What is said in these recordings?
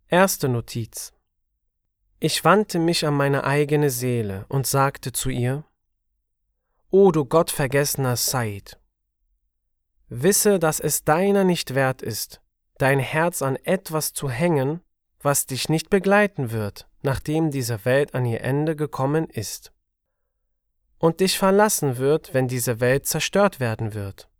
Erste Notiz. Ich wandte mich an meine eigene Seele und sagte zu ihr: O du gottvergessener Said, wisse, dass es deiner nicht wert ist, dein Herz an etwas zu hängen, was dich nicht begleiten wird, nachdem diese Welt an ihr Ende gekommen ist, und dich verlassen wird, wenn diese Welt zerstört werden wird.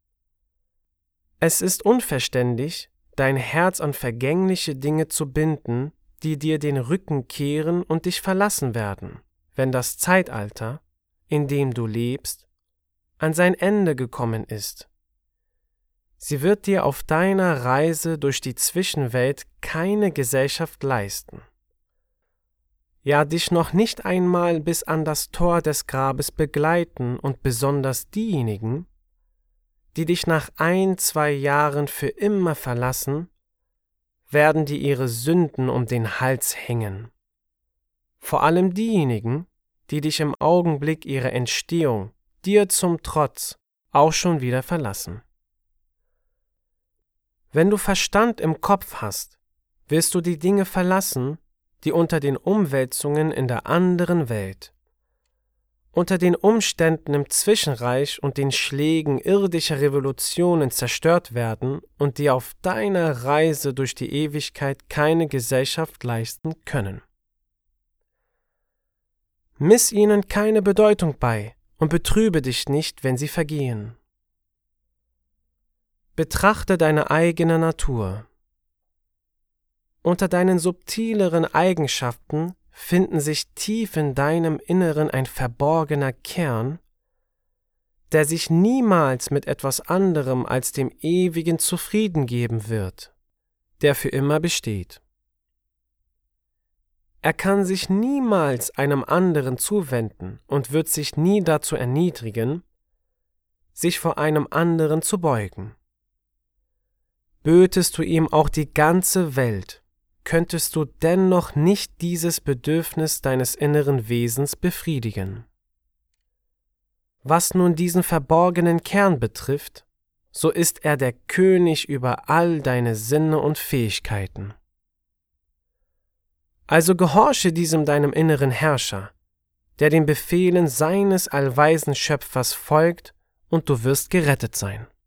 Es ist unverständig, dein Herz an vergängliche Dinge zu binden, die dir den Rücken kehren und dich verlassen werden, wenn das Zeitalter, in dem du lebst, an sein Ende gekommen ist. Sie wird dir auf deiner Reise durch die Zwischenwelt keine Gesellschaft leisten. Ja, dich noch nicht einmal bis an das Tor des Grabes begleiten, und besonders diejenigen, die dich nach 1-2 Jahren für immer verlassen, werden dir ihre Sünden um den Hals hängen. Vor allem diejenigen, die dich im Augenblick ihrer Entstehung, dir zum Trotz, auch schon wieder verlassen. Wenn du Verstand im Kopf hast, wirst du die Dinge verlassen, die unter den Umwälzungen in der anderen Welt, unter den Umständen im Zwischenreich und den Schlägen irdischer Revolutionen zerstört werden und die auf deiner Reise durch die Ewigkeit keine Gesellschaft leisten können. Miss ihnen keine Bedeutung bei und betrübe dich nicht, wenn sie vergehen. Betrachte deine eigene Natur. Unter deinen subtileren Eigenschaften finden sich tief in deinem Inneren ein verborgener Kern, der sich niemals mit etwas anderem als dem Ewigen zufrieden geben wird, der für immer besteht. Er kann sich niemals einem anderen zuwenden und wird sich nie dazu erniedrigen, sich vor einem anderen zu beugen. Bötest du ihm auch die ganze Welt, könntest du dennoch nicht dieses Bedürfnis deines inneren Wesens befriedigen. Was nun diesen verborgenen Kern betrifft, so ist er der König über all deine Sinne und Fähigkeiten. Also gehorche diesem deinem inneren Herrscher, der den Befehlen seines allweisen Schöpfers folgt, und du wirst gerettet sein.